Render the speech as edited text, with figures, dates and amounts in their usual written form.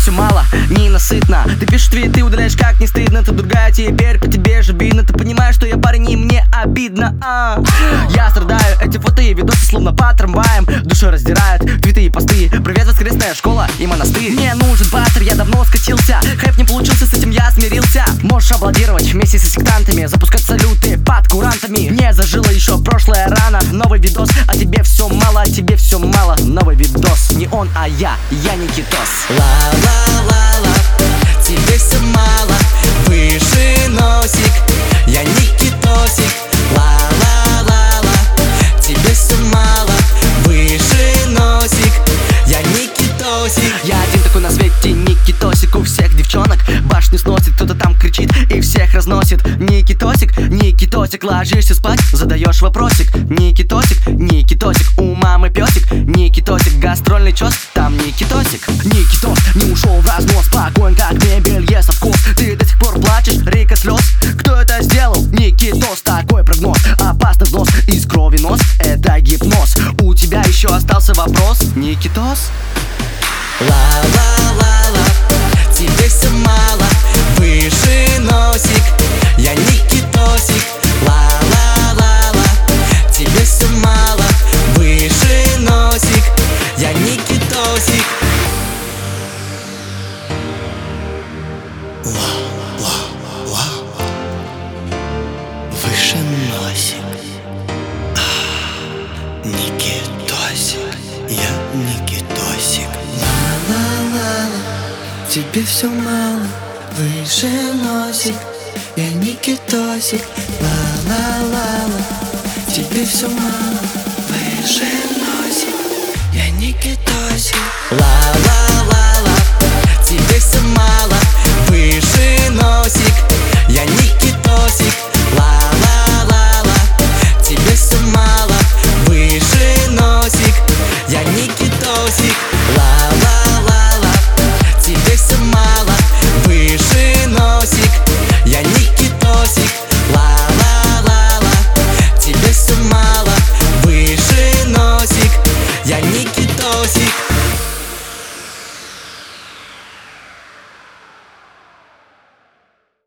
все мало, ненасытно. Ты пишешь твиты, удаляешь, как не стыдно. Ты другая теперь, по тебе же видно. Ты понимаешь, что я парень и мне обидно. Я страдаю, эти фото и видосы словно по трамваям душой раздирают, твиты и посты. Привет, воскресная школа и монастырь. Мне нужен пастор, я давно скатился. Хайп не получился, с этим я смирился. Можешь аплодировать вместе со сектантами, запускать салюты под курантами. Не зажило еще прошлая рана. Новый видос, а тебе все мало, а тебе все мало. Новый видос, не он, а я Никитос. Ла-ла-ла-ла, тебе все мало, выше носик, я Никитосик. Ла-ла-ла-ла, тебе все мало, выше носик, я Никитосик. Я один такой на свете, Никитосик. У всех девчонок башню сносит, кто-то там кричит и всех разносит. Никитосик, Никитосик, ложишься спать, задаешь вопросик. Никитосик, Никитосик, у мамы песик. Никитосик, гастрольный чёс, там Никитосик. Никитос не ушел в разнос, спокоен как мебель, ест вкус. Ты до сих пор плачешь, река слез. Кто это сделал? Никитос, такой прогноз. Опасный взнос из крови нос, это гипноз. У тебя еще остался вопрос, Никитос? Ла-ла-ла-ла, тебе все мало, выше носик, я Никитосик. Ла-ла-ла-ла, тебе все мало, выше носик, я Никитосик. Ла-ла-ла, выше носик, Никитосик, я Никитосик. Ла-ла-ла-ла, тебе все мало, выше носик, я Никитосик. Ла-ла-ла-ла, тебе все мало, выше носик, я Никитосик. Ла-ла